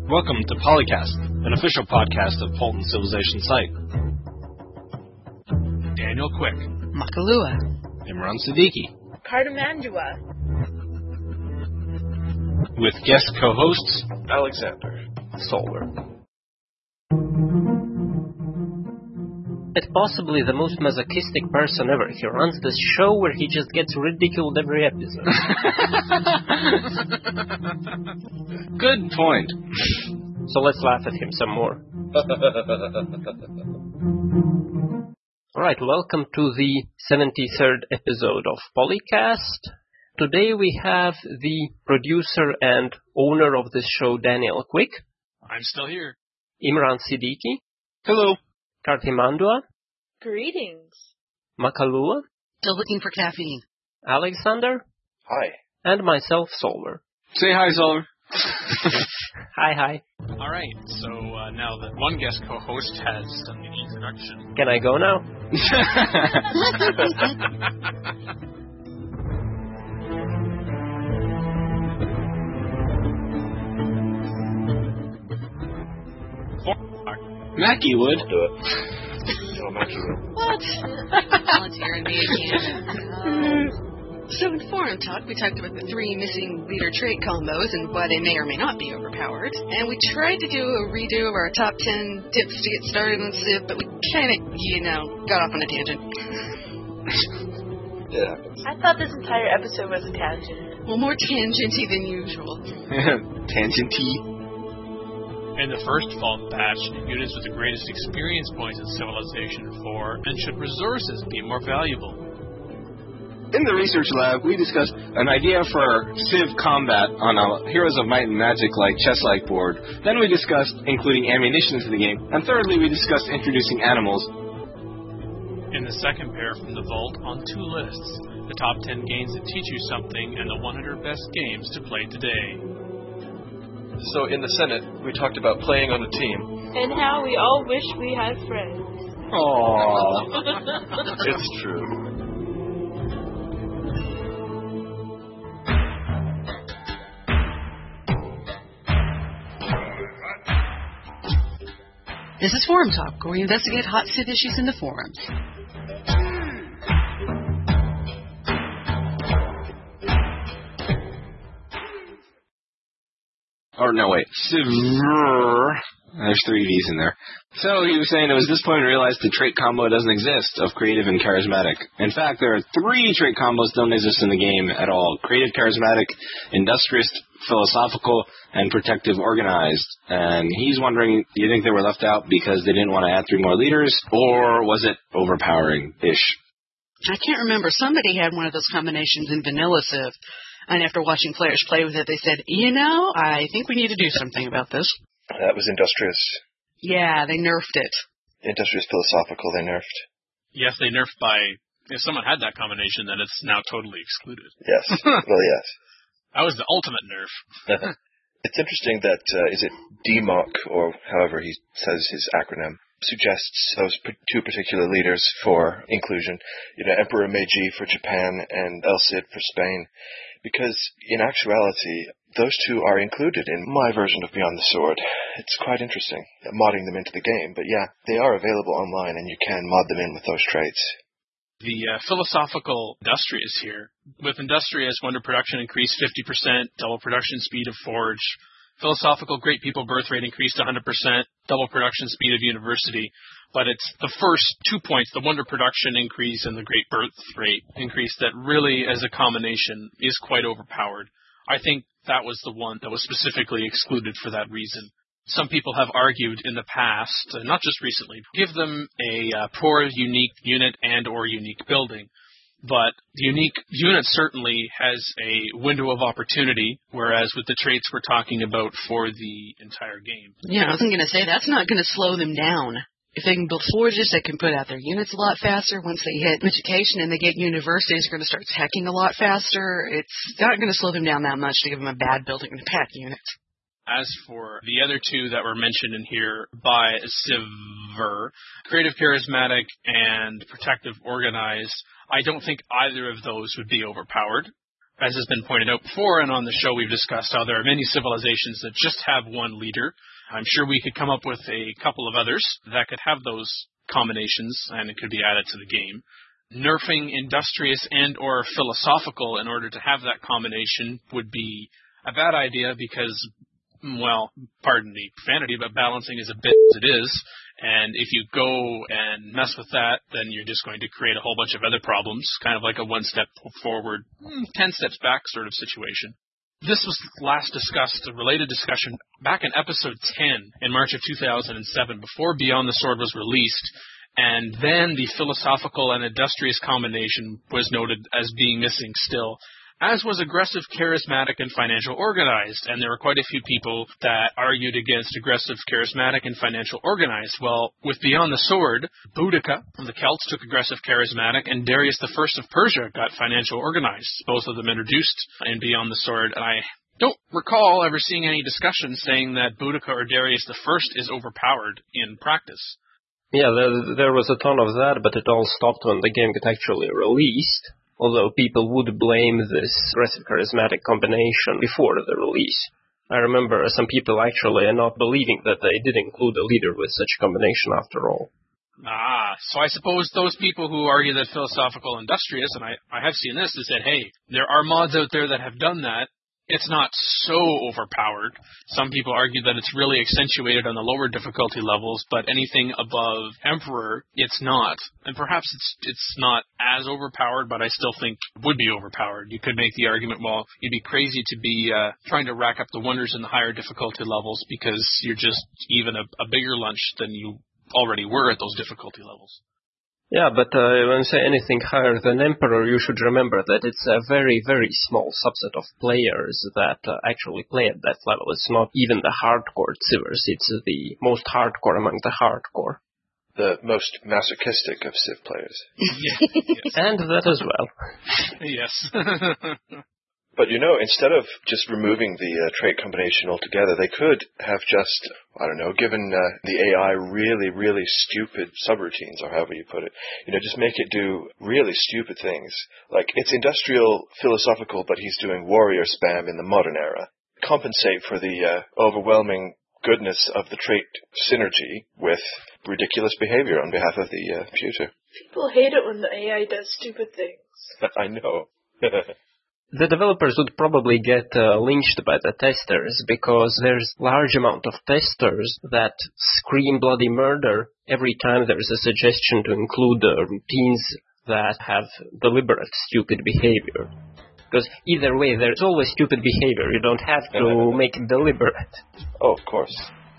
Welcome to Polycast, an official podcast of Polton Civilization Site. Daniel Quick, Makalua, Imran Siddiqui, Cardamandua, with guest co-hosts Alexander, Solar. It's possibly the most masochistic person ever. He runs this show where he just gets ridiculed every episode. Good point. So let's laugh at him some more. Alright, welcome to the 73rd episode of Polycast. Today we have the producer and owner of this show, Daniel Quick. I'm still here. Imran Siddiqui. Hello. Karthimandua. greetings. Makalua. still looking for caffeine. Alexander. Hi. And myself, Solar. Say hi, Solar. Hi. All right, so now that one guest co-host has done the introduction. Can I go now? Mackie would. Do it. No, Mackie will. What? Volunteering me again. So in Forum Talk, we talked about the 3 missing leader trait combos and why they may or may not be overpowered. And we tried to do a redo of our top 10 tips to get started on Civ, but we kind of, got off on a tangent. Yeah. I thought this entire episode was a tangent. Well, more tangenty than usual. Tangenty. In the first Vault patch, units with the greatest experience points in Civilization 4 and should resources be more valuable. In the research lab, we discussed an idea for Civ combat on a Heroes of Might and Magic like chess-like board. Then we discussed including ammunition into the game. And thirdly, we discussed introducing animals. In the second pair from the Vault on 2 lists, the top 10 games that teach you something and the 100 best games to play today. So in the Senate, we talked about playing on a team. And how we all wish we had friends. Aww. It's true. This is Forum Talk, where we investigate hot Civ issues in the forums. Or no, wait. There's 3 V's in there. So he was saying it was this point he realized the trait combo doesn't exist of creative and charismatic. In fact, there are 3 trait combos that don't exist in the game at all. Creative, charismatic, industrious, philosophical, and protective, organized. And he's wondering, do you think they were left out because they didn't want to add 3 more leaders? Or was it overpowering-ish? I can't remember. Somebody had one of those combinations in Vanilla Civ. And after watching players play with it, they said, I think we need to do something about this. That was industrious. Yeah, they nerfed it. Industrious philosophical, they nerfed. Yes, they nerfed by... If someone had that combination, then it's now totally excluded. Yes. Well, yes. That was the ultimate nerf. It's interesting that, is it DMOC, or however he says his acronym, suggests those 2 particular leaders for inclusion. Emperor Meiji for Japan and El Cid for Spain. Because, in actuality, those 2 are included in my version of Beyond the Sword. It's quite interesting, modding them into the game. But yeah, they are available online, and you can mod them in with those traits. The philosophical Industrious here. With Industrious, wonder production increased 50%, double production speed of Forge. Philosophical Great People birth rate increased 100%, double production speed of University. But it's the first 2 points, the wonder production increase and the great birth rate increase, that really, as a combination, is quite overpowered. I think that was the one that was specifically excluded for that reason. Some people have argued in the past, not just recently, give them a poor unique unit and or unique building. But the unique unit certainly has a window of opportunity, whereas with the traits we're talking about for the entire game. Yeah, I was going to say, that's not going to slow them down. If they can build forges, they can put out their units a lot faster. Once they hit education and they get universities, they're going to start teching a lot faster. It's not going to slow them down that much to give them a bad building and a pack unit. As for the other 2 that were mentioned in here by Civver, creative, charismatic, and protective, organized, I don't think either of those would be overpowered. As has been pointed out before, and on the show we've discussed how there are many civilizations that just have one leader. I'm sure we could come up with a couple of others that could have those combinations, and it could be added to the game. Nerfing industrious and or philosophical in order to have that combination would be a bad idea because, well, pardon the profanity, but balancing is a bit as it is. And if you go and mess with that, then you're just going to create a whole bunch of other problems, kind of like a one step forward, 10 steps back sort of situation. This was last discussed, a related discussion, back in episode 10 in March of 2007, before Beyond the Sword was released. And then the philosophical and industrious combination was noted as being missing still, as was aggressive, charismatic, and financial organized. And there were quite a few people that argued against aggressive, charismatic, and financial organized. Well, with Beyond the Sword, Boudica of the Celts took aggressive, charismatic, and Darius I of Persia got financial organized, both of them introduced in Beyond the Sword. And I don't recall ever seeing any discussion saying that Boudica or Darius I is overpowered in practice. Yeah, there was a ton of that, but it all stopped when the game got actually released. Although people would blame this aggressive charismatic combination before the release. I remember some people actually not believing that they did include a leader with such a combination after all. So I suppose those people who argue that philosophical industrious, and I have seen this, they said, hey, there are mods out there that have done that. It's not so overpowered. Some people argue that it's really accentuated on the lower difficulty levels, but anything above Emperor, it's not. And perhaps it's not as overpowered, but I still think it would be overpowered. You could make the argument, well, you'd be crazy to be trying to rack up the wonders in the higher difficulty levels because you're just even a bigger lunch than you already were at those difficulty levels. Yeah, but when you say anything higher than Emperor, you should remember that it's a very, very small subset of players that actually play at that level. It's not even the hardcore Civers, it's the most hardcore among the hardcore. The most masochistic of Civ players. Yes. And that as well. Yes. But instead of just removing the trait combination altogether, they could have just, given the AI really, really stupid subroutines, or however you put it. Just make it do really stupid things. Like, it's industrial, philosophical, but he's doing warrior spam in the modern era. Compensate for the overwhelming goodness of the trait synergy with ridiculous behavior on behalf of the computer. People hate it when the AI does stupid things. I know. The developers would probably get lynched by the testers because there's large amount of testers that scream bloody murder every time there's a suggestion to include routines that have deliberate stupid behavior. Because either way, there's always stupid behavior. You don't have to make it deliberate. Oh, of course.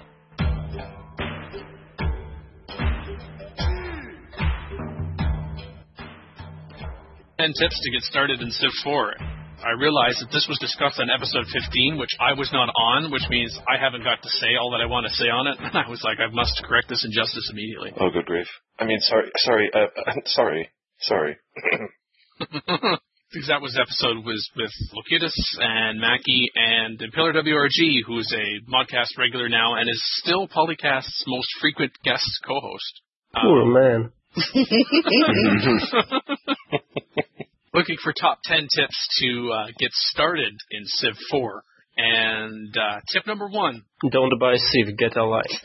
10 tips to get started in Civ 4. I realized that this was discussed on episode 15, which I was not on, which means I haven't got to say all that I want to say on it. And I was like, I must correct this injustice immediately. Oh, good grief. I mean, sorry. Because that was episode was with Locutus and Mackie and Impaler WRG, who's a Modcast regular now and is still Polycast's most frequent guest co-host. Poor man. Looking for top 10 tips to get started in Civ 4. And tip number 1. Don't buy Civ, get a life.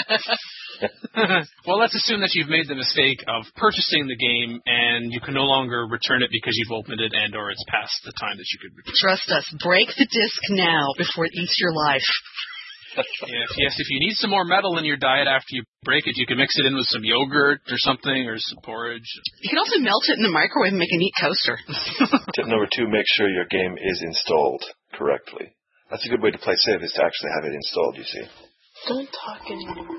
Well, let's assume that you've made the mistake of purchasing the game and you can no longer return it because you've opened it and or it's past the time that you could return it. Trust us, break the disc now before it eats your life. Yes, if you need some more metal in your diet after you break it, you can mix it in with some yogurt or something, or some porridge. You can also melt it in the microwave and make a neat coaster. Tip number 2, make sure your game is installed correctly. That's a good way to play Civ, is to actually have it installed, you see. Don't talk anymore.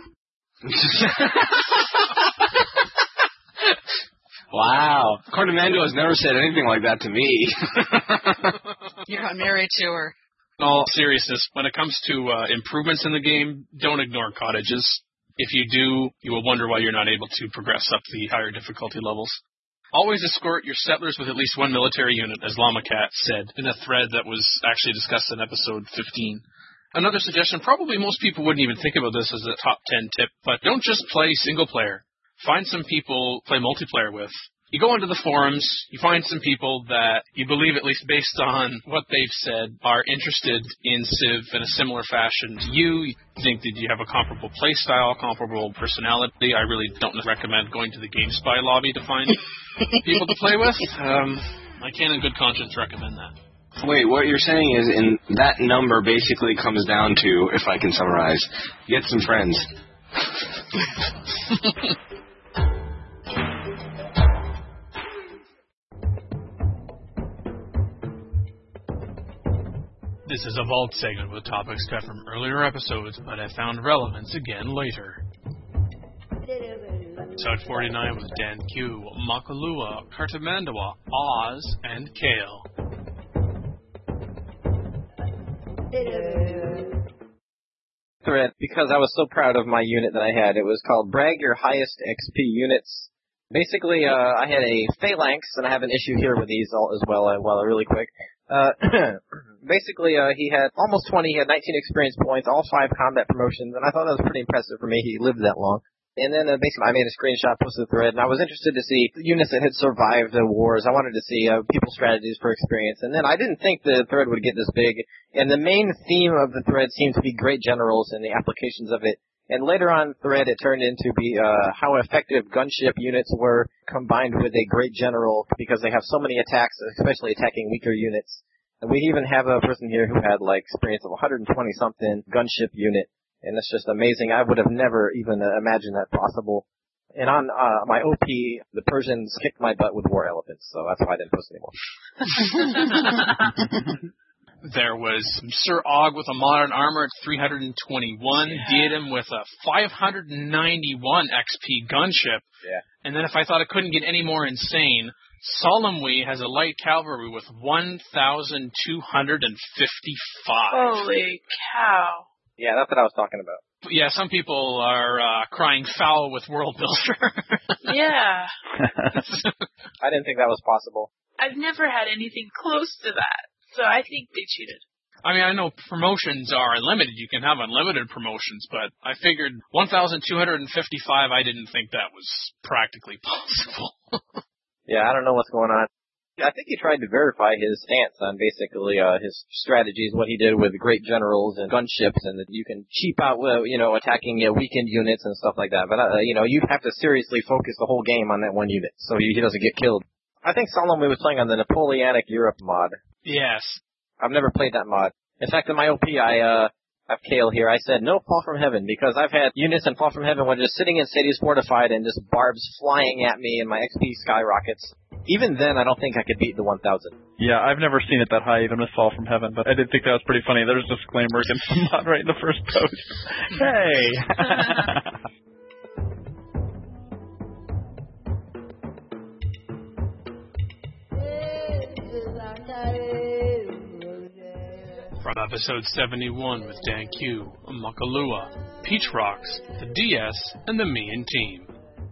Wow. Cordomando has never said anything like that to me. You're not married to her. In all seriousness, when it comes to improvements in the game, don't ignore cottages. If you do, you will wonder why you're not able to progress up the higher difficulty levels. Always escort your settlers with at least one military unit, as Llamacat said in a thread that was actually discussed in episode 15. Another suggestion, probably most people wouldn't even think about this as a top 10 tip, but don't just play single player. Find some people play multiplayer with. You go into the forums, you find some people that you believe, at least based on what they've said, are interested in Civ in a similar fashion to you. You think that you have a comparable play style, comparable personality. I really don't recommend going to the GameSpy lobby to find people to play with. I can't in good conscience recommend that. Wait, what you're saying is that number basically comes down to, if I can summarize, get some friends. This is a vault segment with topics cut from earlier episodes, but I found relevance again later. Episode 49 with Dan Q, Makalua, Kartamandawa, Oz, and Kale. Thread, because I was so proud of my unit that I had. It was called Brag Your Highest XP Units. Basically, I had a Phalanx, and I have an issue here with these as well, really quick. Basically, he had almost 20, he had 19 experience points, all 5 combat promotions, and I thought that was pretty impressive for me. He lived that long. And then basically I made a screenshot, posted the thread, and I was interested to see units that had survived the wars. I wanted to see people's strategies for experience. And then I didn't think the thread would get this big. And the main theme of the thread seemed to be great generals and the applications of it. And later on the thread, it turned into how effective gunship units were combined with a great general, because they have so many attacks, especially attacking weaker units. And we even have a person here who had experience of 120-something gunship unit. And it's just amazing. I would have never even imagined that possible. And on my OP, the Persians kicked my butt with war elephants, so that's why I didn't post anymore. There was Sir Og with a modern armor at 321, Diadem with a 591 XP gunship. Yeah. And then if I thought it couldn't get any more insane, Solemnwe has a light cavalry with 1,255. Holy cow. Yeah, that's what I was talking about. Yeah, some people are crying foul with World Builder. Yeah. I didn't think that was possible. I've never had anything close to that, so I think they cheated. I mean, I know promotions are unlimited. You can have unlimited promotions, but I figured 1,255, I didn't think that was practically possible. Yeah, I don't know what's going on. I think he tried to verify his stance on basically his strategies, what he did with great generals and gunships, and that you can cheap out, attacking weakened units and stuff like that. But, you have to seriously focus the whole game on that one unit so he doesn't get killed. I think Solemnwe was playing on the Napoleonic Europe mod. Yes. I've never played that mod. In fact, in my OP, I have Kale here. I said no Fall from Heaven, because I've had units in Fall from Heaven when just sitting in cities fortified and just barbs flying at me and my XP skyrockets. Even then, I don't think I could beat the 1,000. Yeah, I've never seen it that high, even with Fall from Heaven, but I did think that was pretty funny. There's a disclaimer against the mod right in the first post. Hey! From episode 71 with Dan Q, Makalua, Peach Rocks, the DS, and the Me and Team.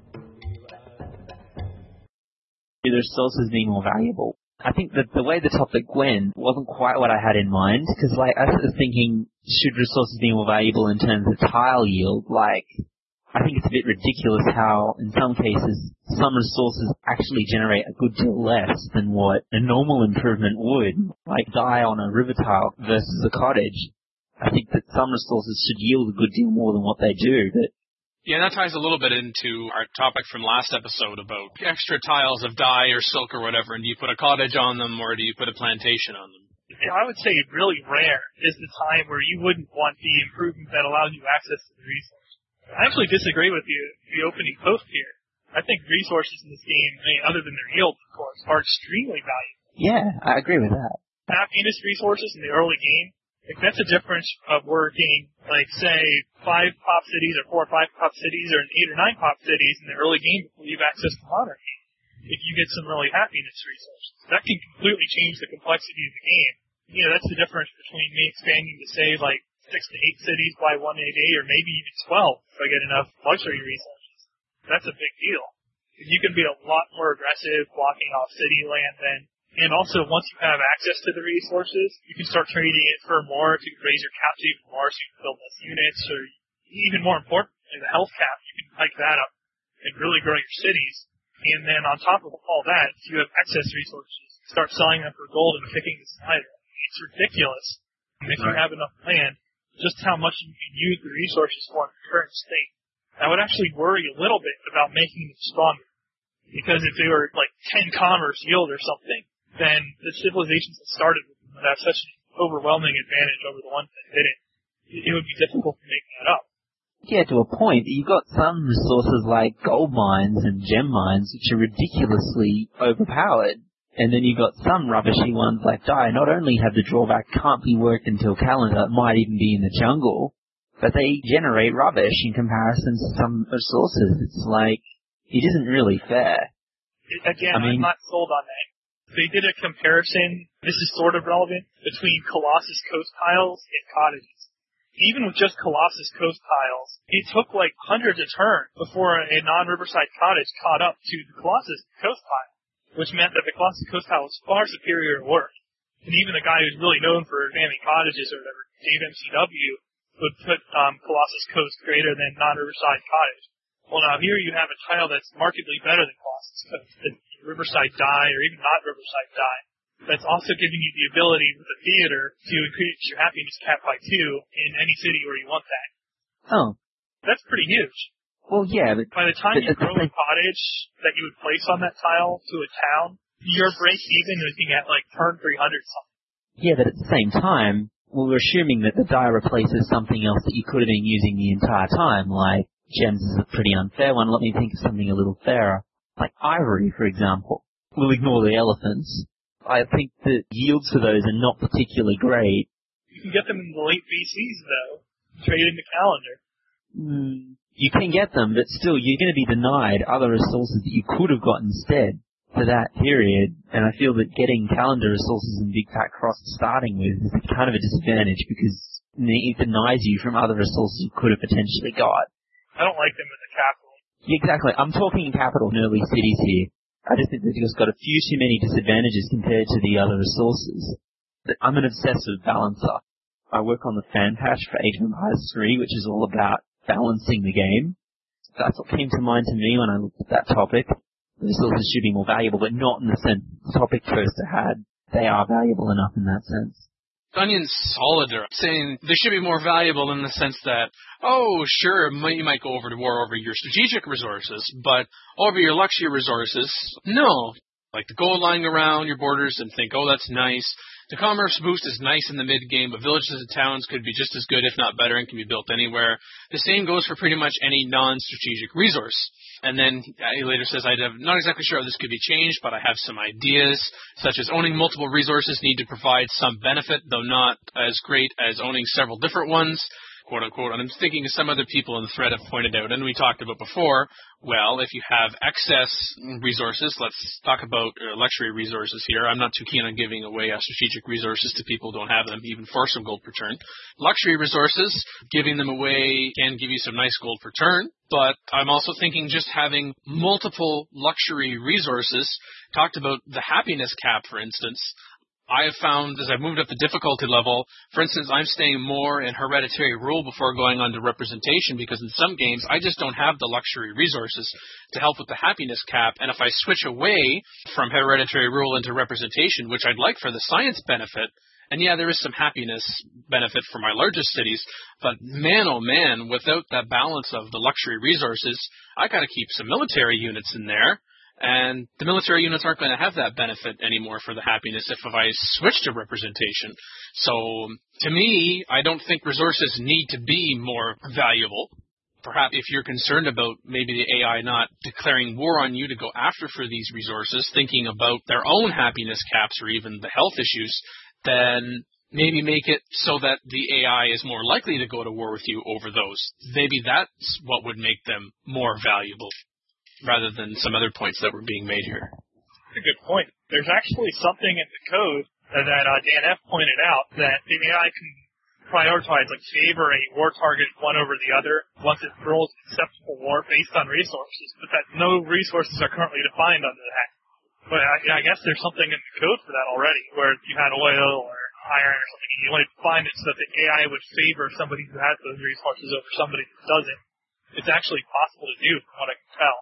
Their resources being more valuable. I think that the way the topic went wasn't quite what I had in mind, because I was thinking, should resources be more valuable in terms of tile yield? I think it's a bit ridiculous how, in some cases, some resources actually generate a good deal less than what a normal improvement would, like dye on a river tile versus a cottage. I think that some resources should yield a good deal more than what they do, but yeah, that ties a little bit into our topic from last episode about extra tiles of dye or silk or whatever, and do you put a cottage on them or do you put a plantation on them? I would say really rare is the time where you wouldn't want the improvement that allows you access to the resource. I actually disagree with the opening post here. I think resources in this game, other than their yield, of course, are extremely valuable. yeah, I agree with that. Happiness resources in the early game, that's a difference of working, say, 5 pop cities or 4 or 5 pop cities or 8 or 9 pop cities in the early game before you have access to modern game. If you get some really happiness resources, that can completely change the complexity of the game. That's the difference between me expanding to, say, 6 to 8 cities by 1 a day, or maybe even 12 if I get enough luxury resources. That's a big deal. You can be a lot more aggressive blocking off city land then. And also, once you have access to the resources, you can start trading it for more to raise your caps even more so you can build less units, or even more importantly, the health cap, you can hike that up and really grow your cities. And then on top of all that, if you have excess resources, start selling them for gold and picking the slider. It's ridiculous. And if you have enough land, just how much you can use the resources for in the current state. I would actually worry a little bit about making them stronger. Because if they were like 10 commerce yield or something, then the civilizations that started with them would have such an overwhelming advantage over the ones that didn't. It would be difficult to make that up. Yeah, to a point. You've got some resources like gold mines and gem mines which are ridiculously overpowered. And then you've got some rubbishy ones like Dai. Not only have the drawback can't be worked until calendar, it might even be in the jungle, but they generate rubbish in comparison to some resources. It's like, it isn't really fair. Again, I'm not sold on that. They did a comparison, this is sort of relevant, between Colossus coast tiles and cottages. Even with just Colossus coast tiles, it took like hundreds of turns before a non-Riverside cottage caught up to the Colossus coast tile, which meant that the Colossus coast tile was far superior in work. And even the guy who's really known for examining cottages or whatever, Dave MCW, would put Colossus coast greater than non-Riverside cottage. Well, now here you have a tile that's markedly better than Colossus coast, the Riverside Dai or even not Riverside Dai. That's also giving you the ability with the theater to increase your happiness cap by 2 in any city where you want that. Oh. That's pretty huge. Well, yeah, but by the time you grow a cottage that you would place on that tile to a town, your break even is looking at like turn 300 something. Yeah, but at the same time, we're assuming that the die replaces something else that you could have been using the entire time, like gems is a pretty unfair one. Let me think of something a little fairer. Like ivory, for example. We'll ignore the elephants. I think the yields for those are not particularly great. You can get them in the late BCs, though. Trade into calendar. You can get them, but still, you're going to be denied other resources that you could have got instead for that period. And I feel that getting calendar resources in Big Fat Cross starting with is kind of a disadvantage because it denies you from other resources you could have potentially got. I don't like them in the capital. Yeah, exactly. I'm talking capital and early cities here. I just think they've just got a few too many disadvantages compared to the other resources. I'm an obsessive balancer. I work on the fan patch for Age of Empires 3, which is all about balancing the game. That's what came to mind to me when I looked at that topic. The resources should be more valuable, but not in the sense the topic Toaster had. They are valuable enough in that sense. Onion's solid there, saying they should be more valuable in the sense that, oh, sure, you might go over to war over your strategic resources, but over your luxury resources, no. Like the gold lying around your borders and think, oh, that's nice. The commerce boost is nice in the mid-game, but villages and towns could be just as good, if not better, and can be built anywhere. The same goes for pretty much any non-strategic resource. And then he later says, I'm not exactly sure how this could be changed, but I have some ideas, such as owning multiple resources need to provide some benefit, though not as great as owning several different ones, quote unquote. And I'm thinking of some other people in the thread have pointed out, and we talked about before, well, if you have excess resources, let's talk about luxury resources here. I'm not too keen on giving away strategic resources to people who don't have them, even for some gold per turn. Luxury resources, giving them away can give you some nice gold per turn, but I'm also thinking just having multiple luxury resources, talked about the happiness cap, for instance. I have found, as I've moved up the difficulty level, for instance, I'm staying more in hereditary rule before going on to representation because in some games I just don't have the luxury resources to help with the happiness cap. And if I switch away from hereditary rule into representation, which I'd like for the science benefit, and yeah, there is some happiness benefit for my largest cities, but man, oh man, without that balance of the luxury resources, I got to keep some military units in there. And the military units aren't going to have that benefit anymore for the happiness if I switch to representation. So, to me, I don't think resources need to be more valuable. Perhaps if you're concerned about maybe the AI not declaring war on you to go after for these resources, thinking about their own happiness caps or even the health issues, then maybe make it so that the AI is more likely to go to war with you over those. Maybe that's what would make them more valuable, rather than some other points that were being made here. That's a good point. There's actually something in the code that Dan F. pointed out that the AI can prioritize, like favor a war target one over the other once it rolls acceptable war based on resources, but that no resources are currently defined under that. But I guess there's something in the code for that already, where if you had oil or iron or something, you want to define it so that the AI would favor somebody who has those resources over somebody who doesn't. It's actually possible to do, from what I can tell.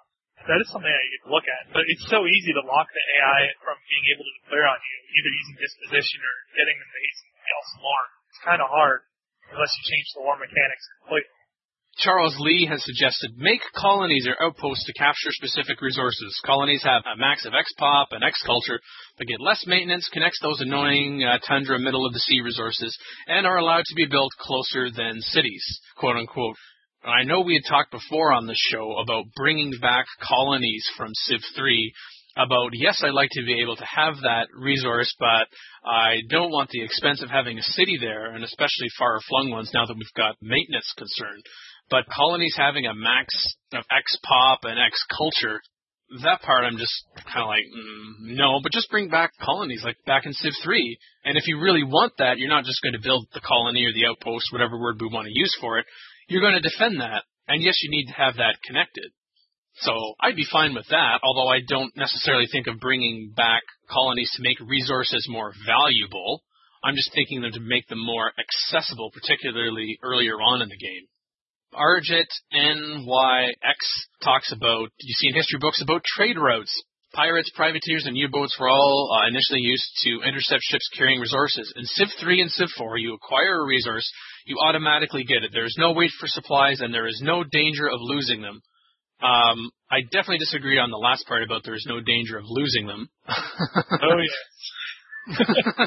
that is something that you can look at. But it's so easy to lock the AI from being able to declare on you, either using disposition or getting them to hate something else more. It's kind of hard unless you change the war mechanics completely. Charles Lee has suggested make colonies or outposts to capture specific resources. Colonies have a max of XPOP and XCulture, but get less maintenance, connects those annoying tundra middle-of-the-sea resources, and are allowed to be built closer than cities, quote-unquote. I know we had talked before on the show about bringing back colonies from Civ 3, about, yes, I'd like to be able to have that resource, but I don't want the expense of having a city there, and especially far-flung ones now that we've got maintenance concern. But colonies having a max of XPOP and XCulture, that part I'm just kind of like, no, but just bring back colonies like back in Civ 3. And if you really want that, you're not just going to build the colony or the outpost, whatever word we want to use for it. You're going to defend that. And yes, you need to have that connected. So I'd be fine with that, although I don't necessarily think of bringing back colonies to make resources more valuable. I'm just thinking them to make them more accessible, particularly earlier on in the game. Arjit NYX talks about, you see in history books about trade routes. Pirates, privateers, and U-boats were all initially used to intercept ships carrying resources. In Civ 3 and Civ 4, you acquire a resource, you automatically get it. There is no wait for supplies, and there is no danger of losing them. I definitely disagree on the last part about there is no danger of losing them. Oh, yes.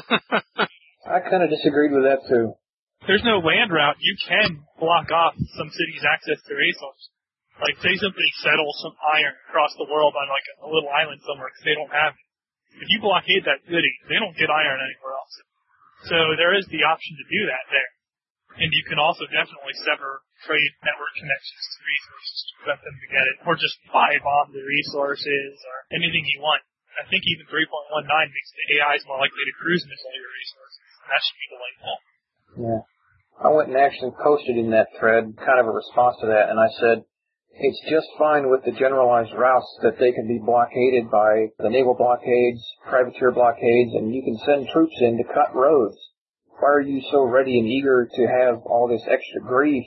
I kind of disagreed with that, too. There's no land route. You can block off some cities' access to resources. Like, say somebody settles some iron across the world on, like, a little island somewhere because they don't have it. If you blockade that city, they don't get iron anywhere else. So there is the option to do that there. And you can also definitely sever trade network connections to resources to prevent them to get it, or just buy bomb the resources, or anything you want. I think even 3.19 makes the AIs more likely to cruise missile your resources. That should be delightful. Yeah. I went and actually posted in that thread kind of a response to that, and I said, it's just fine with the generalized routes that they can be blockaded by the naval blockades, privateer blockades, and you can send troops in to cut roads. Why are you so ready and eager to have all this extra grief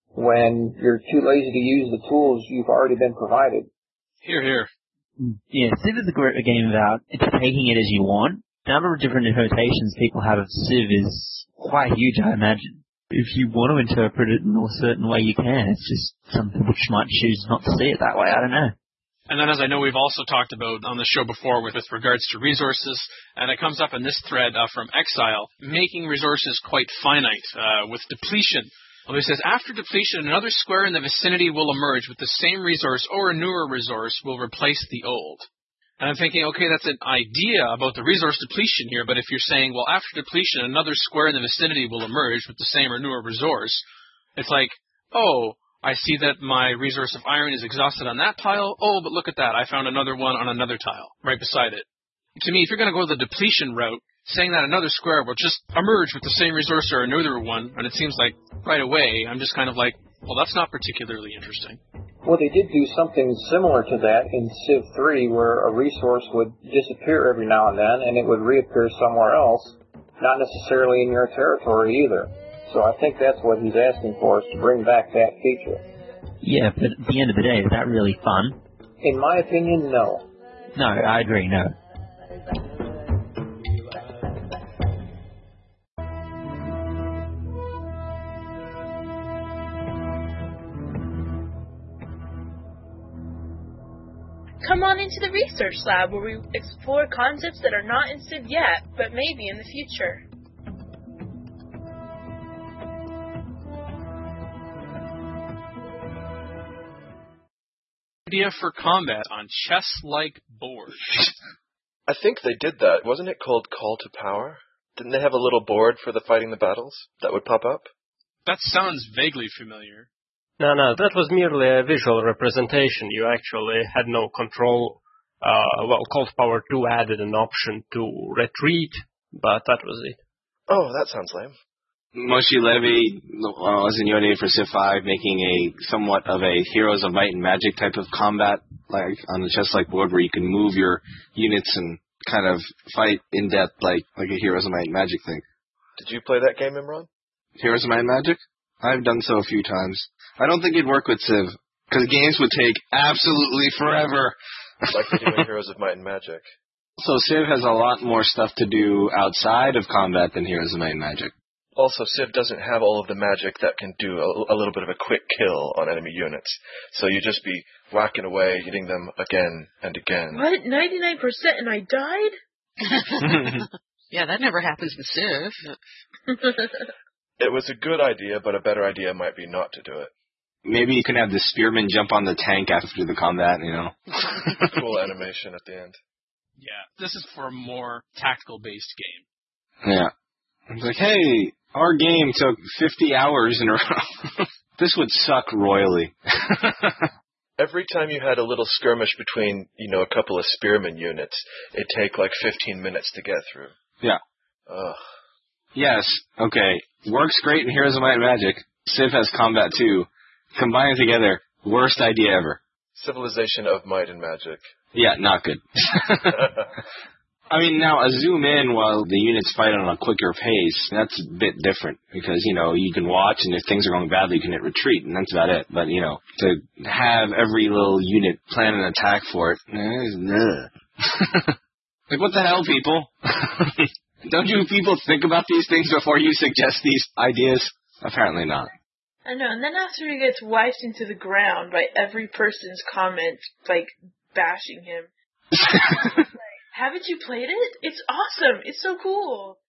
when you're too lazy to use the tools you've already been provided? Hear, hear. Yeah, Civ is a game about it's taking it as you want. The number of different interpretations people have of Civ is quite huge, I imagine. If you want to interpret it in a certain way, you can. It's just some people might choose not to see it that way. I don't know. And then, as I know we've also talked about on the show before with regards to resources, and it comes up in this thread from Exile, making resources quite finite with depletion. Well, it says, after depletion, another square in the vicinity will emerge with the same resource or a newer resource will replace the old. And I'm thinking, okay, that's an idea about the resource depletion here, but if you're saying, well, after depletion, another square in the vicinity will emerge with the same or newer resource, it's like, oh, I see that my resource of iron is exhausted on that tile. Oh, but look at that. I found another one on another tile right beside it. To me, if you're going to go the depletion route, saying that another square will just emerge with the same resource or another one, and it seems like right away, I'm just kind of like, well, that's not particularly interesting. Well, they did do something similar to that in Civ 3, where a resource would disappear every now and then, and it would reappear somewhere else, not necessarily in your territory either. So I think that's what he's asking for, is to bring back that feature. Yeah, but at the end of the day, is that really fun? In my opinion, no. No, I agree, no. Come on into the research lab where we explore concepts that are not in Civ yet, but maybe in the future. Idea for combat on chess-like boards. I think they did that. Wasn't it called Call to Power? Didn't they have a little board for the fighting the battles that would pop up? That sounds vaguely familiar. No, that was merely a visual representation. You actually had no control. Call to Power 2 added an option to retreat, but that was it. Oh, that sounds lame. Moshe Levy was in UNA for Civ 5, making a somewhat of a Heroes of Might and Magic type of combat, like on the chess-like board, where you can move your units and kind of fight in depth, like a Heroes of Might and Magic thing. Did you play that game, Imran? Heroes of Might and Magic? I've done so a few times. I don't think it'd work with Civ. Because games would take absolutely forever. Like they do in Heroes of Might and Magic. So Civ has a lot more stuff to do outside of combat than Heroes of Might and Magic. Also, Civ doesn't have all of the magic that can do a little bit of a quick kill on enemy units. So you just be whacking away, hitting them again and again. What? 99% and I died? Yeah, that never happens in Civ. It was a good idea, but a better idea might be not to do it. Maybe you can have the spearman jump on the tank after the combat, you know. Cool animation at the end. Yeah, this is for a more tactical-based game. Yeah. It's like, hey, our game took 50 hours in a row. This would suck royally. Every time you had a little skirmish between, a couple of spearman units, it'd take like 15 minutes to get through. Yeah. Ugh. Yes, okay. Works great in Heroes of Might and Magic. Civ has combat too. Combine it together. Worst idea ever. Civilization of Might and Magic. Yeah, not good. I mean, now, a zoom in while the units fight on a quicker pace, that's a bit different. Because, you can watch, and if things are going badly, you can hit retreat, and that's about it. But, to have every little unit plan an attack for it, like, what the hell, people? Don't you people think about these things before you suggest these ideas? Apparently not. I know, and then after he gets wiped into the ground by every person's comment, bashing him. Haven't you played it? It's awesome. It's so cool.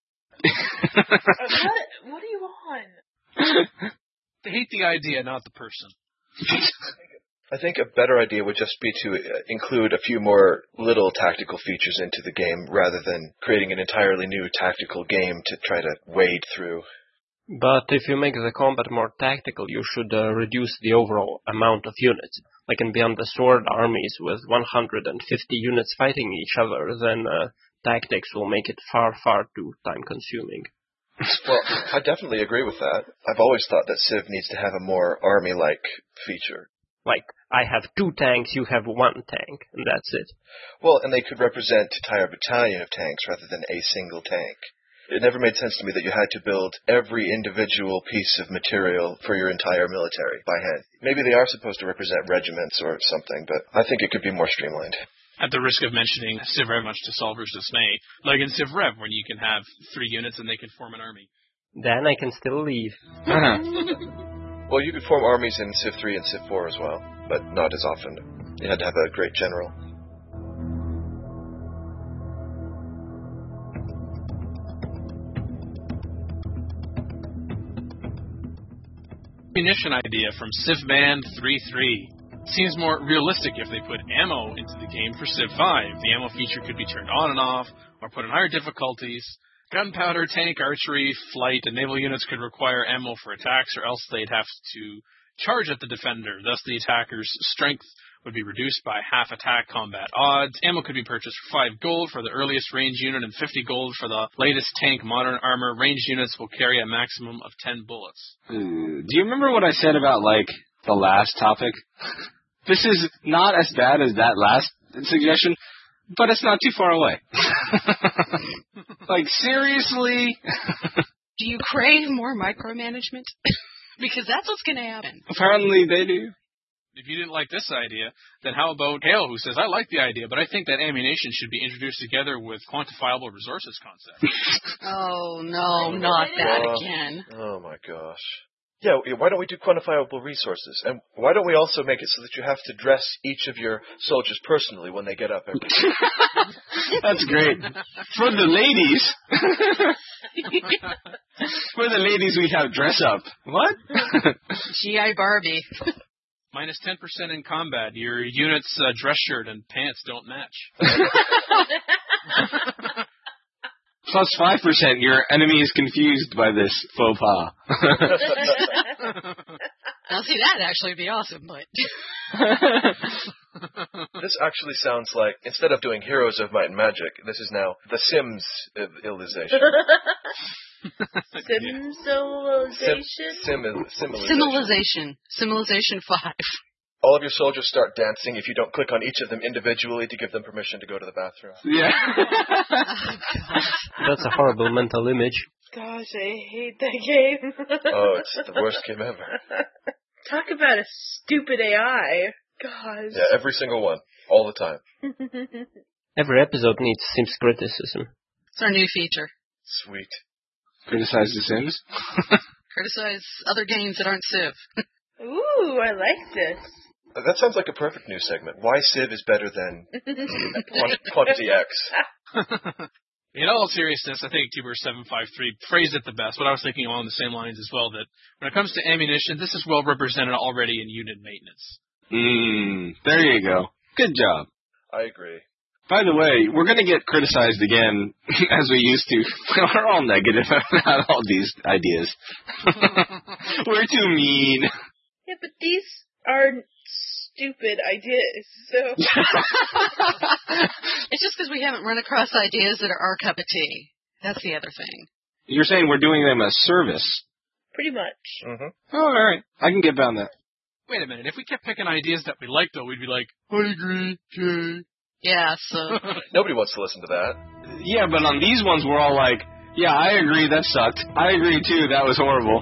What are you on? They hate the idea, not the person. I think a better idea would just be to include a few more little tactical features into the game rather than creating an entirely new tactical game to try to wade through. But if you make the combat more tactical, you should reduce the overall amount of units. Like in Beyond the Sword armies with 150 units fighting each other, then tactics will make it far, far too time-consuming. Well, I definitely agree with that. I've always thought that Civ needs to have a more army-like feature. Like, I have 2 tanks, you have 1 tank, and that's it. Well, and they could represent an entire battalion of tanks rather than a single tank. It never made sense to me that you had to build every individual piece of material for your entire military by hand. Maybe they are supposed to represent regiments or something, but I think it could be more streamlined. At the risk of mentioning Civ very much to Solver's dismay, like in Civ Rev, when you can have 3 units and they can form an army. Then I can still leave. Well, you could form armies in Civ 3 and Civ 4 as well, but not as often. You had to have a great general. Ammunition idea from CivBand 3.3. Seems more realistic if they put ammo into the game for Civ 5. The ammo feature could be turned on and off, or put in higher difficulties. Gunpowder, tank, archery, flight, and naval units could require ammo for attacks, or else they'd have to charge at the defender. Thus, the attacker's strength would be reduced by half attack combat odds. Ammo could be purchased for 5 gold for the earliest range unit and 50 gold for the latest tank modern armor. Ranged units will carry a maximum of 10 bullets. Do you remember what I said about, the last topic? This is not as bad as that last suggestion, but it's not too far away. Seriously? Do you crave more micromanagement? Because that's what's going to happen. Apparently they do. If you didn't like this idea, then how about Hale, who says, I like the idea, but I think that ammunition should be introduced together with quantifiable resources concept. Oh, no, not that again. Oh, my gosh. Yeah, why don't we do quantifiable resources? And why don't we also make it so that you have to dress each of your soldiers personally when they get up every day? That's great. For the ladies. For the ladies, we have dress up. What? G.I. Barbie. Minus 10% in combat. Your unit's dress shirt and pants don't match. Plus 5%, your enemy is confused by this faux pas. Now, see, that'd actually be awesome, but... This actually sounds like, instead of doing Heroes of Might and Magic, this is now The Sims illusion. Similization 5. All of your soldiers start dancing if you don't click on each of them individually to give them permission to go to the bathroom. Yeah. That's a horrible mental image. Gosh, I hate that game. Oh, it's the worst game ever. Talk about a stupid AI. Gosh. Yeah, every single one. All the time. Every episode needs Sims criticism. It's our new feature. Sweet. Criticize the Sims? Criticize other games that aren't Civ. Ooh, I like this. That sounds like a perfect new segment. Why Civ is better than Quantity X. In all seriousness, I think Tuber753 phrased it the best. What I was thinking along the same lines as well, that when it comes to ammunition, this is well represented already in unit maintenance. There you go. Good job. I agree. By the way, we're going to get criticized again, as we used to. We're all negative about all these ideas. We're too mean. Yeah, but these are stupid ideas, so... It's just because we haven't run across ideas that are our cup of tea. That's the other thing. You're saying we're doing them a service? Pretty much. Mm-hmm. Oh, all right. I can get behind that. Wait a minute. If we kept picking ideas that we liked, though, we'd be like, I agree, Jay. Yeah, so... Nobody wants to listen to that. Yeah, but on these ones, we're all like, yeah, I agree, that sucked. I agree, too, that was horrible.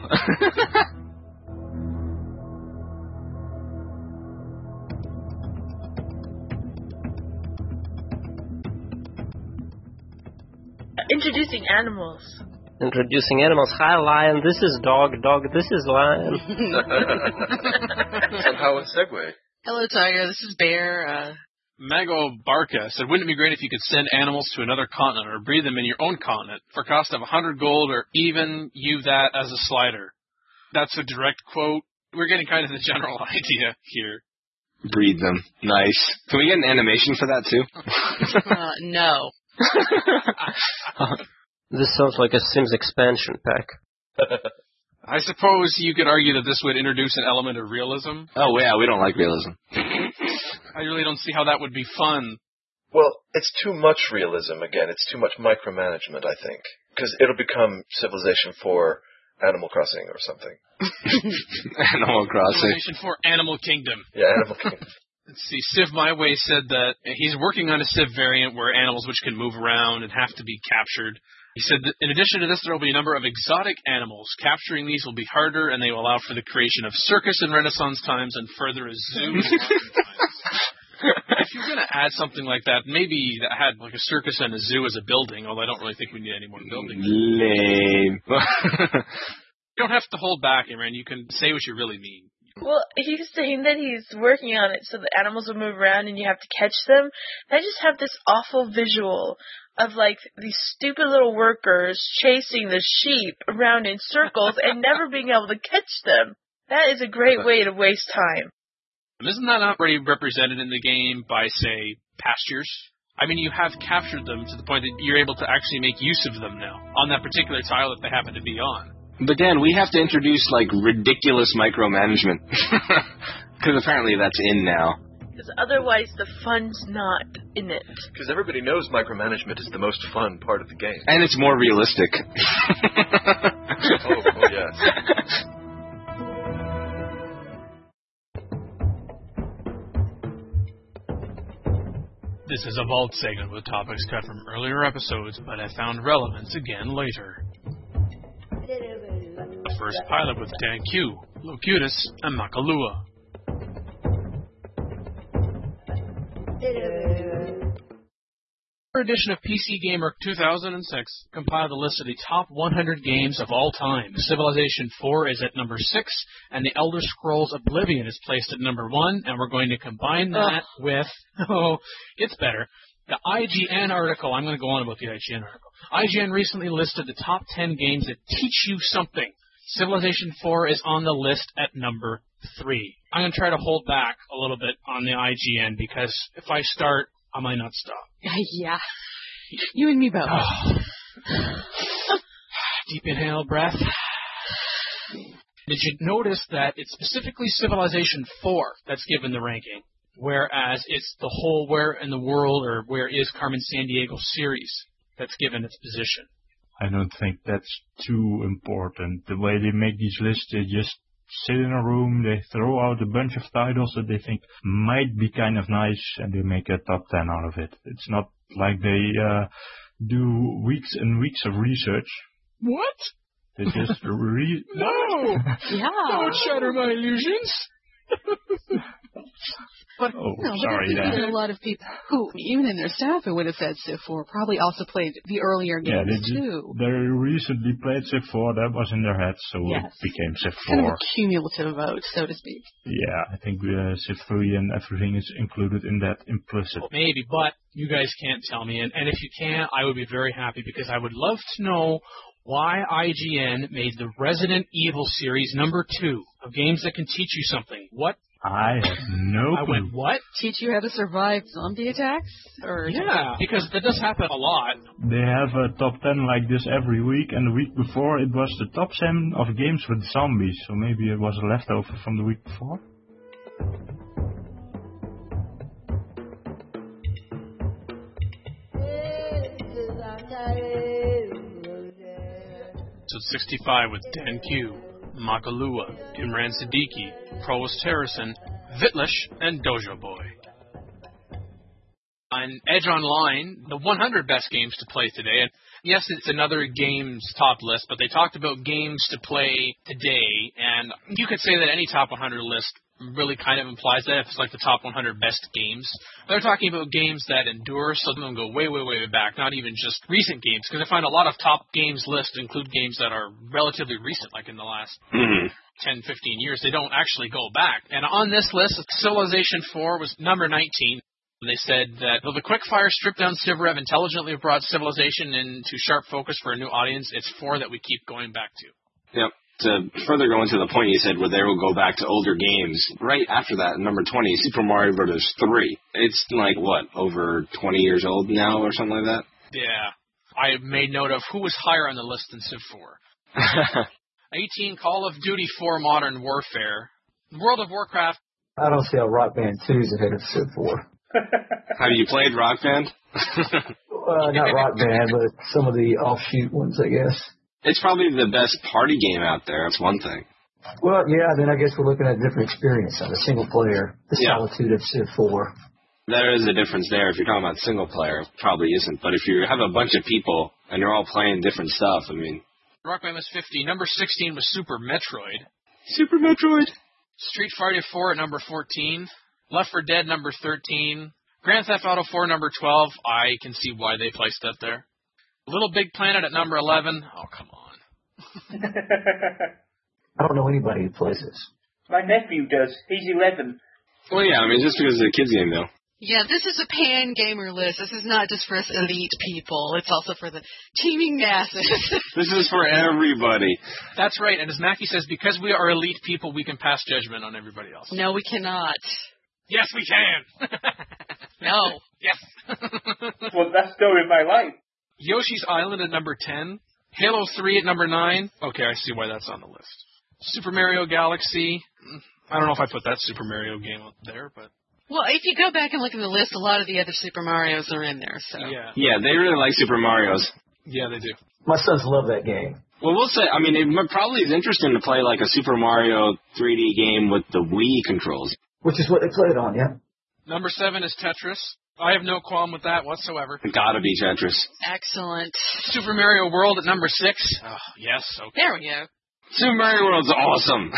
Introducing animals. Introducing animals. Hi, lion. This is dog. Dog. This is lion. Somehow a segue. Hello, tiger. This is bear. Mago Barca said, wouldn't it be great if you could send animals to another continent or breed them in your own continent for a cost of 100 gold or even you that as a slider? That's a direct quote. We're getting kind of the general idea here. Breed them. Nice. Can we get an animation for that, too? No. This sounds like a Sims expansion pack. I suppose you could argue that this would introduce an element of realism. Oh, yeah, we don't like realism. I really don't see how that would be fun. Well, it's too much realism, again. It's too much micromanagement, I think. Because it'll become Civilization 4 Animal Crossing or something. Animal Crossing. Civilization 4 Animal Kingdom. Yeah, Animal Kingdom. Let's see, Civ My Way said that he's working on a Civ variant where animals which can move around and have to be captured. He said that in addition to this, there will be a number of exotic animals. Capturing these will be harder, and they will allow for the creation of circus in Renaissance times and further a zoo in modern times. If you're going to add something like that, maybe that had like a circus and a zoo as a building, although I don't really think we need any more buildings. Lame. You don't have to hold back, Aaron. You can say what you really mean. Well, he's saying that he's working on it so the animals will move around and you have to catch them. I just have this awful visual of, like, these stupid little workers chasing the sheep around in circles and never being able to catch them. That is a great way to waste time. Isn't that already represented in the game by, say, pastures? I mean, you have captured them to the point that you're able to actually make use of them now on that particular tile that they happen to be on. But Dan, we have to introduce, like, ridiculous micromanagement. Because apparently that's in now. Because otherwise the fun's not in it. Because everybody knows micromanagement is the most fun part of the game. And it's more realistic. Oh, yes. This is a vault segment with topics cut from earlier episodes, but I found relevance again later. The first pilot with Dan Q, Locutus, and Makalua. Edition of PC Gamer 2006 compiled a list of the top 100 games of all time. Civilization 4 is at number 6, and The Elder Scrolls Oblivion is placed at number 1, and we're going to combine that with, it's better, the IGN article. I'm going to go on about the IGN article. IGN recently listed the top 10 games that teach you something. Civilization 4 is on the list at number 3. I'm going to try to hold back a little bit on the IGN, because if I start, I might not stop. Yeah. You and me both. Deep inhale, breath. Did you notice that it's specifically Civilization 4 that's given the ranking, whereas it's the whole Where in the World or Where is Carmen Sandiego series that's given its position? I don't think that's too important. The way they make these lists, they just sit in a room, they throw out a bunch of titles that they think might be kind of nice, and they make a top 10 out of it. It's not like they do weeks and weeks of research. What? They just No! Yeah. Don't shatter my illusions! But, sorry, there are a lot of people who, even in their staff who would have said Civ 4, probably also played the earlier games too. They recently played Civ 4, that was in their heads, so it became Civ 4. Kind of a cumulative vote, so to speak. Yeah, I think Civ 3 and everything is included in that implicit. Maybe, but you guys can't tell me. And if you can, I would be very happy because I would love to know why IGN made the Resident Evil series number 2 of games that can teach you something. What? I have no clue. I went, what? Teach you how to survive zombie attacks? Yeah, because that does happen a lot. They have a top 10 like this every week, and the week before it was the top 10 of games with zombies, so maybe it was a leftover from the week before. So 65 with Dan Q, Makalua, Imran Siddiqui, Provost Harrison, Vitlish, and Dojo Boy. On Edge Online, the 100 best games to play today. And yes, it's another games top list, but they talked about games to play today, and you could say that any top 100 list really kind of implies that if it's like the top 100 best games. They're talking about games that endure, some of them go way, way, way back, not even just recent games, because I find a lot of top games lists include games that are relatively recent, like in the last 10, 15 years. They don't actually go back. And on this list, Civilization 4 was number 19. And they said that though the quick-fire strip-down Civ Rev intelligently brought Civilization into sharp focus for a new audience, it's 4 that we keep going back to. Yep. To further go into the point you said where they will go back to older games, right after that, number 20, Super Mario Bros. 3. It's like, what, over 20 years old now or something like that? Yeah. I made note of who was higher on the list than Civ 4. 18, Call of Duty 4 Modern Warfare. World of Warcraft. I don't see how Rock Band 2 is ahead of Civ 4. Have you played Rock Band? Not Rock Band, but some of the offshoot ones, I guess. It's probably the best party game out there. That's one thing. Well, yeah, then I guess we're looking at a different experience on the single player, the solitude of Civ 4. There is a difference there. If you're talking about single player, it probably isn't. But if you have a bunch of people and you're all playing different stuff, I mean... Rock Band was 50. Number 16 was Super Metroid. Super Metroid. Street Fighter 4 at number 14. Left 4 Dead number 13. Grand Theft Auto 4 number 12. I can see why they placed that there. Little Big Planet at number 11. Oh, come on. I don't know anybody who plays this. My nephew does. He's 11. Well, yeah, I mean, just because it's a kid's game, though. Yeah, this is a pan-gamer list. This is not just for us elite people. It's also for the teeming masses. This is for everybody. That's right, and as Mackie says, because we are elite people, we can pass judgment on everybody else. No, we cannot. Yes, we can. No. Yes. Well, that's the story of my life. Yoshi's Island at number 10. Halo 3 at number 9. Okay, I see why that's on the list. Super Mario Galaxy. I don't know if I put that Super Mario game up there, but... Well, if you go back and look at the list, a lot of the other Super Marios are in there, so... Yeah, they really like Super Marios. Yeah, they do. My sons love that game. Well, we'll say, I mean, it probably is interesting to play like a Super Mario 3D game with the Wii controls. Which is what they played on, yeah. Number 7 is Tetris. I have no qualm with that whatsoever. Gotta be Tetris. Excellent. Super Mario World at number 6. Oh, yes, okay. There we go. Super Mario World's awesome.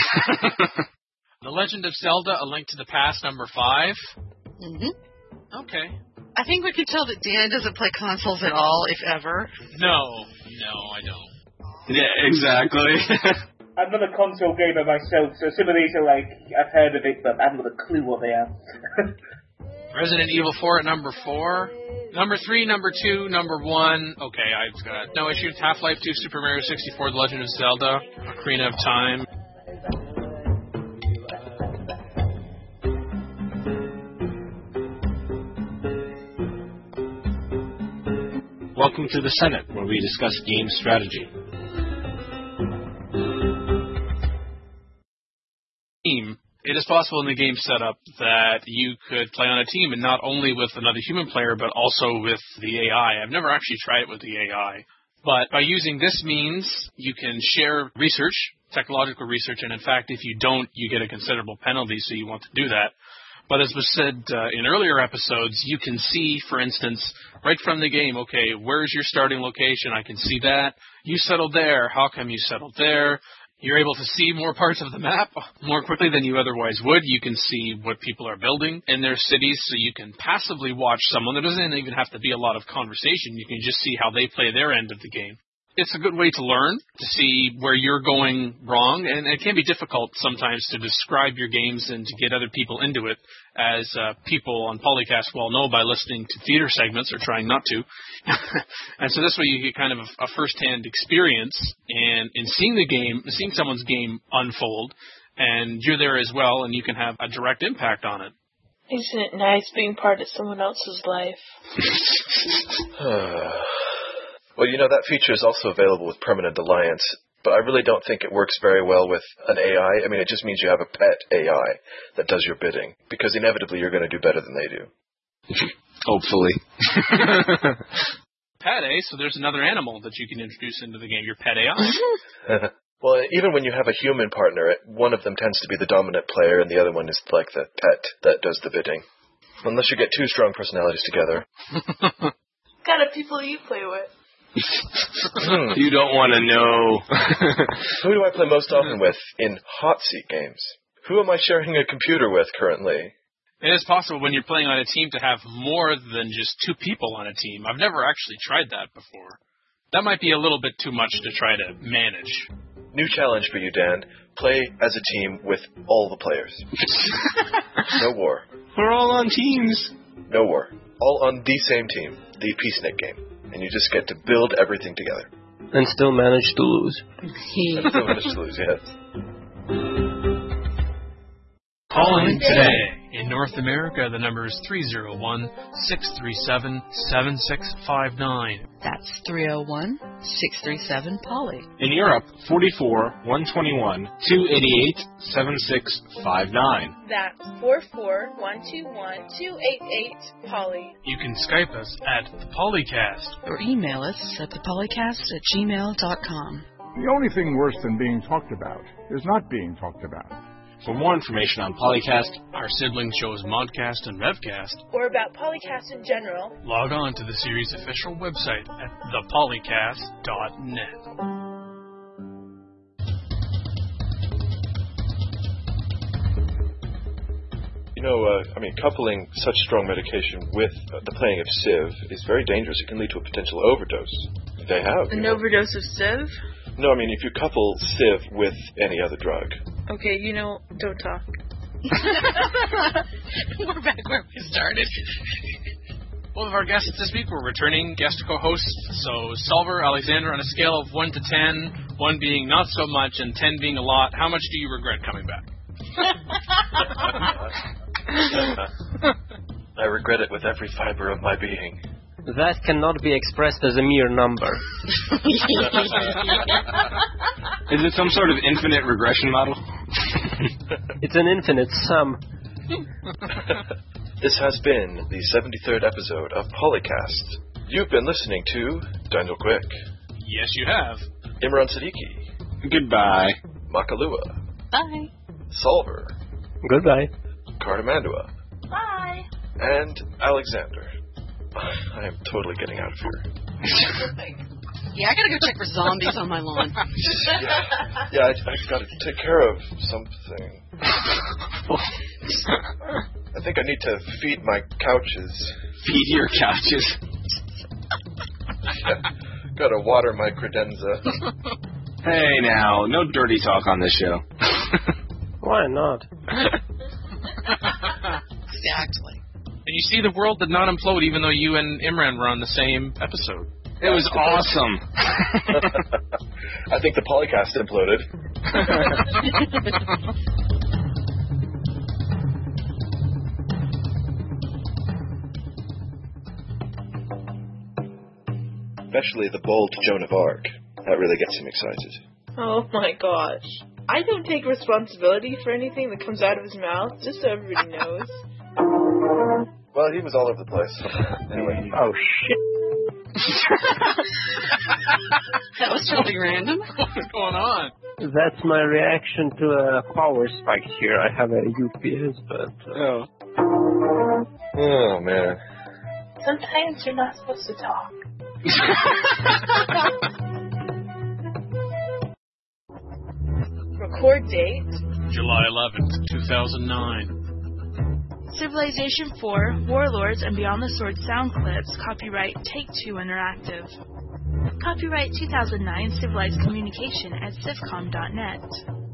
The Legend of Zelda, A Link to the Past, number 5. Mm-hmm. Okay. I think we can tell that Dan doesn't play consoles at all, if ever. No, I don't. Yeah, exactly. I'm not a console gamer myself, so some of these are like, I've heard of it, but I haven't got a clue what they are. Resident Evil 4 at number 4. Number 3, number 2, number 1. Okay, I've got no issues. Half-Life 2, Super Mario 64, The Legend of Zelda, Ocarina of Time. Welcome to the Senate, where we discuss game strategy. It is possible in the game setup that you could play on a team, and not only with another human player, but also with the AI. I've never actually tried it with the AI. But by using this means, you can share research, technological research, and in fact, if you don't, you get a considerable penalty, so you want to do that. But as was said in earlier episodes, you can see, for instance, right from the game, okay, where's your starting location? I can see that. You settled there. How come you settled there? You're able to see more parts of the map more quickly than you otherwise would. You can see what people are building in their cities, so you can passively watch someone. There doesn't even have to be a lot of conversation. You can just see how they play their end of the game. It's a good way to learn, to see where you're going wrong, and it can be difficult sometimes to describe your games and to get other people into it, as people on Polycast well know by listening to theater segments or trying not to. And so this way you get kind of a first-hand experience and in seeing the game, seeing someone's game unfold, and you're there as well, and you can have a direct impact on it. Isn't it nice being part of someone else's life? Well, that feature is also available with Permanent Alliance, but I really don't think it works very well with an AI. I mean, it just means you have a pet AI that does your bidding, because inevitably you're going to do better than they do. Hopefully. Pet, eh? So there's another animal that you can introduce into the game, your pet AI. Well, even when you have a human partner, one of them tends to be the dominant player, and the other one is like the pet that does the bidding. Unless you get two strong personalities together. What kind of people do you play with? You don't want to know. Who do I play most often with in hot seat games? Who am I sharing a computer with currently? It is possible when you're playing on a team to have more than just two people on a team. I've never actually tried that before. That might be a little bit too much to try to manage. New challenge for you, Dan. Play as a team with all the players. No war. We're all on teams. No war. All on the same team. The Peacenik game. And you just get to build everything together. And still manage to lose. And still manage to lose, yes. Call in today. In North America, the number is 301-637-7659. That's 301-637-POLY. In Europe, 44-121-288-7659. That's 44-121-288-POLY. You can Skype us at the Polycast. Or email us at thepolycast@gmail.com. The only thing worse than being talked about is not being talked about. For more information on Polycast, our sibling shows Modcast and Revcast, or about Polycast in general, log on to the series' official website at thepolycast.net. Coupling such strong medication with the playing of Civ is very dangerous. It can lead to a potential overdose. They have. An overdose of Civ? No, if you couple Civ with any other drug. Okay, don't talk. We're back where we started. Both of our guests this week were returning guest co-hosts. So, Solver, Alexander, on a scale of 1 to 10, 1 being not so much and 10 being a lot, how much do you regret coming back? I regret it with every fiber of my being. That cannot be expressed as a mere number. Is it some sort of infinite regression model? It's an infinite sum. This has been the 73rd episode of Polycast. You've been listening to Daniel Quick. Yes, you have. Imran Siddiqui. Goodbye. Makalua. Bye. Solver. Goodbye. Cardamandua. Bye. And Alexander. I am totally getting out of here. Yeah, I gotta go check for zombies on my lawn. Yeah, I gotta take care of something. I think I need to feed my couches. Feed your couches? Gotta water my credenza. Hey now, no dirty talk on this show. Why not? Exactly. And you see, the world did not implode even though you and Imran were on the same episode. It was awesome. I think the Polycast imploded. Especially the bold Joan of Arc. That really gets him excited. Oh my gosh. I don't take responsibility for anything that comes out of his mouth, just so everybody knows. Well, he was all over the place. Anyway. Oh, shit. That was totally random. What's going on? That's my reaction to a power spike here. I have a UPS, but... Oh. Oh, man. Sometimes you're not supposed to talk. Record date July 11th, 2009. Civilization 4, Warlords and Beyond the Sword sound clips, copyright Take-Two Interactive. Copyright 2009 Civilized Communication at civcom.net.